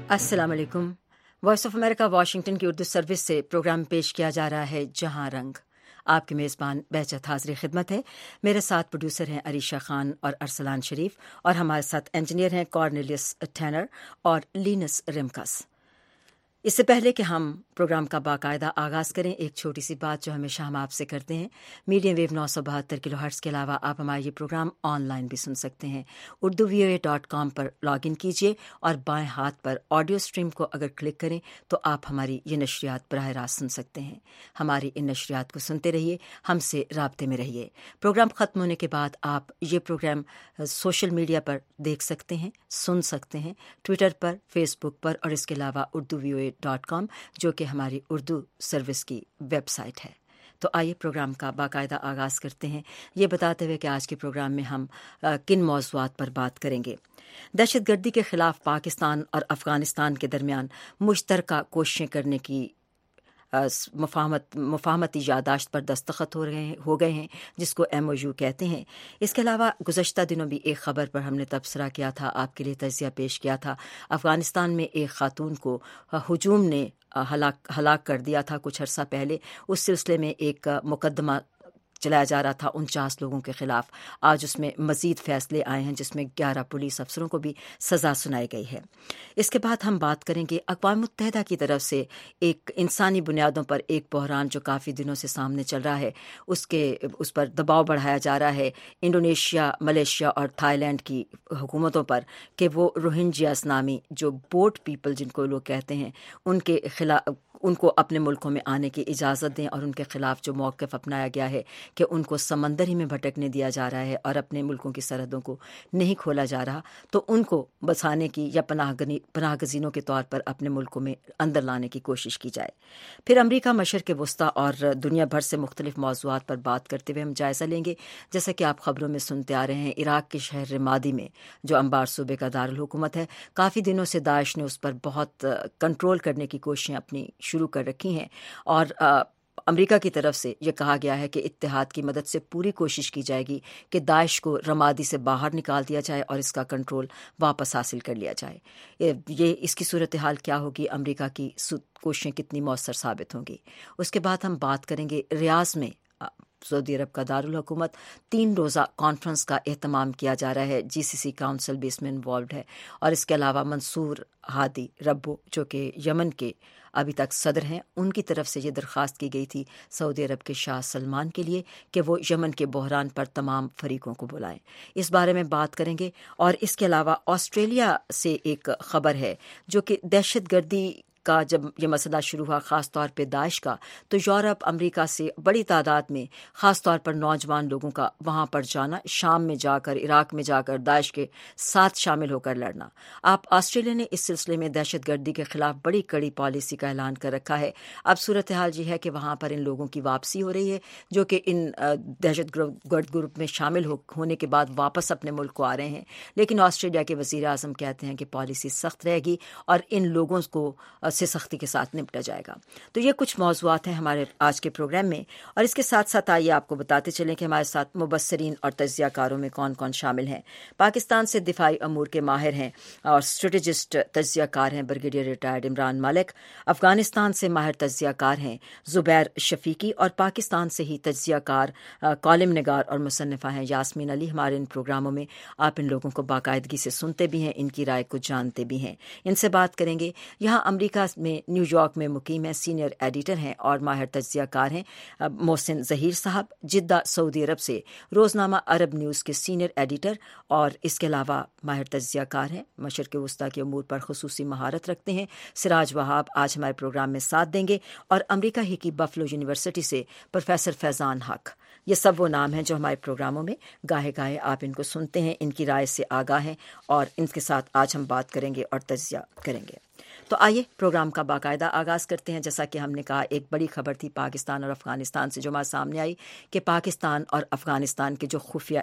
السلام علیکم۔ Voice of America Washington کی اردو سروس سے پروگرام پیش کیا جا رہا ہے جہاں رنگ۔ آپ کے میزبان بہجت حاضر خدمت ہے۔ میرے ساتھ پروڈیوسر ہیں عریشہ خان اور ارسلان شریف، اور ہمارے ساتھ انجینئر ہیں کارنیلیس ٹینر اور لینس رمکس۔ اس سے پہلے کہ ہم پروگرام کا باقاعدہ آغاز کریں، ایک چھوٹی سی بات جو ہمیشہ ہم آپ سے کرتے ہیں۔ میڈیم ویو 972 کلو ہرٹز کے علاوہ آپ ہمارا یہ پروگرام آن لائن بھی سن سکتے ہیں۔ urduvoa.com پر لاگ ان کیجیے اور بائیں ہاتھ پر آڈیو اسٹریم کو اگر کلک کریں تو آپ ہماری یہ نشریات براہ راست سن سکتے ہیں۔ ہماری ان نشریات کو سنتے رہیے، ہم سے رابطے میں رہیے۔ پروگرام ختم ہونے کے بعد آپ یہ پروگرام سوشل میڈیا پر دیکھ سکتے ہیں، سن سکتے ہیں، ٹویٹر پر، فیس بک پر، اور اس کے علاوہ urduvoa.com جو کہ ہماری اردو سروس کی ویب سائٹ ہے۔ تو آئیے پروگرام کا باقاعدہ آغاز کرتے ہیں، یہ بتاتے ہوئے کہ آج کے پروگرام میں ہم کن موضوعات پر بات کریں گے۔ دہشت گردی کے خلاف پاکستان اور افغانستان کے درمیان مشترکہ کوششیں کرنے کی مفاہمتی یادداشت پر دستخط ہو گئے ہیں، جس کو MOU کہتے ہیں۔ اس کے علاوہ گزشتہ دنوں بھی ایک خبر پر ہم نے تبصرہ کیا تھا، آپ کے لیے تجزیہ پیش کیا تھا۔ افغانستان میں ایک خاتون کو ہجوم نے ہلاک کر دیا تھا کچھ عرصہ پہلے۔ اس سلسلے میں ایک مقدمہ چلایا جا رہا تھا 49 لوگوں کے خلاف۔ آج اس میں مزید فیصلے آئے ہیں، جس میں 11 پولیس افسروں کو بھی سزا سنائی گئی ہے۔ اس کے بعد ہم بات کریں گے اقوام متحدہ کی طرف سے ایک انسانی بنیادوں پر ایک بحران جو کافی دنوں سے سامنے چل رہا ہے، اس پر دباؤ بڑھایا جا رہا ہے انڈونیشیا، ملیشیا اور تھائی لینڈ کی حکومتوں پر کہ وہ روہنجیاز نامی جو بوٹ پیپل جن کو لوگ کہتے ہیں، ان کو اپنے ملکوں میں آنے کی اجازت دیں، اور ان کے خلاف جو موقف اپنایا گیا ہے کہ ان کو سمندر ہی میں بھٹکنے دیا جا رہا ہے اور اپنے ملکوں کی سرحدوں کو نہیں کھولا جا رہا، تو ان کو بسانے کی یا پناہ گزینوں کے طور پر اپنے ملکوں میں اندر لانے کی کوشش کی جائے۔ پھر امریکہ، مشرق وسطیٰ اور دنیا بھر سے مختلف موضوعات پر بات کرتے ہوئے ہم جائزہ لیں گے۔ جیسا کہ آپ خبروں میں سنتے آ رہے ہیں، عراق کے شہر رمادی میں جو انبار صوبے کا دارالحکومت ہے، کافی دنوں سے داعش نے اس پر بہت کنٹرول کرنے کی کوششیں اپنی شروع کر رکھی ہیں، اور امریکہ کی طرف سے یہ کہا گیا ہے کہ اتحاد کی مدد سے پوری کوشش کی جائے گی کہ داعش کو رمادی سے باہر نکال دیا جائے اور اس کا کنٹرول واپس حاصل کر لیا جائے۔ اس کی صورتحال کیا ہوگی، امریکہ کی کوششیں کتنی مؤثر ثابت ہوں گی۔ اس کے بعد ہم بات کریں گے ریاض میں سعودی عرب کا دارالحکومت 3 روزہ کانفرنس کا اہتمام کیا جا رہا ہے۔ GCC کاؤنسل بھی اس میں انوالوڈ ہے، اور اس کے علاوہ منصور ہادی ربو جو کہ یمن کے ابھی تک صدر ہیں، ان کی طرف سے یہ درخواست کی گئی تھی سعودی عرب کے شاہ سلمان کے لیے کہ وہ یمن کے بحران پر تمام فریقوں کو بلائیں۔ اس بارے میں بات کریں گے۔ اور اس کے علاوہ آسٹریلیا سے ایک خبر ہے جو کہ دہشت گردی کا جب یہ مسئلہ شروع ہوا، خاص طور پہ داعش کا، تو یورپ، امریکہ سے بڑی تعداد میں خاص طور پر نوجوان لوگوں کا وہاں پر جانا، شام میں جا کر، عراق میں جا کر داعش کے ساتھ شامل ہو کر لڑنا۔ آسٹریلیا نے اس سلسلے میں دہشت گردی کے خلاف بڑی کڑی پالیسی کا اعلان کر رکھا ہے۔ اب صورتحال یہ ہے کہ وہاں پر ان لوگوں کی واپسی ہو رہی ہے جو کہ ان دہشت گرد گروپ میں شامل ہونے کے بعد واپس اپنے ملک کو آ رہے ہیں، لیکن آسٹریلیا کے وزیر اعظم کہتے ہیں کہ پالیسی سخت رہے گی اور ان لوگوں کو سے سختی کے ساتھ نپٹا جائے گا۔ تو یہ کچھ موضوعات ہیں ہمارے آج کے پروگرام میں، اور اس کے ساتھ ساتھ آئیے آپ کو بتاتے چلیں کہ ہمارے ساتھ مبصرین اور تجزیہ کاروں میں کون کون شامل ہیں۔ پاکستان سے دفاعی امور کے ماہر ہیں اور اسٹریٹجسٹ تجزیہ کار ہیں برگیڈیئر ریٹائرڈ عمران ملک، افغانستان سے ماہر تجزیہ کار ہیں زبیر شفیقی، اور پاکستان سے ہی تجزیہ کار، کالم نگار اور مصنفہ ہیں یاسمین علی۔ ہمارے ان پروگراموں میں آپ ان لوگوں کو باقاعدگی سے سنتے بھی ہیں، ان کی رائے کو جانتے بھی ہیں۔ ان سے بات کریں گے۔ یہاں امریکہ میں نیو یارک میں مقیم ہیں، سینئر ایڈیٹر ہیں اور ماہر تجزیہ کار ہیں محسن ظہیر صاحب۔ جدہ سعودی عرب سے روزنامہ عرب نیوز کے سینئر ایڈیٹر اور اس کے علاوہ ماہر تجزیہ کار ہیں، مشرق وسطیٰ کے امور پر خصوصی مہارت رکھتے ہیں، سراج وہاب آج ہمارے پروگرام میں ساتھ دیں گے۔ اور امریکہ ہی کی بفلو یونیورسٹی سے پروفیسر فیضان حق۔ یہ سب وہ نام ہیں جو ہمارے پروگراموں میں گاہے گاہے آپ ان کو سنتے ہیں، ان کی رائے سے آگاہ ہیں، اور ان کے ساتھ آج ہم بات کریں گے اور تجزیہ کریں گے۔ تو آئیے پروگرام کا باقاعدہ آغاز کرتے ہیں۔ جیسا کہ ہم نے کہا، ایک بڑی خبر تھی پاکستان اور افغانستان سے جو ہمارے سامنے آئی کہ پاکستان اور افغانستان کے جو خفیہ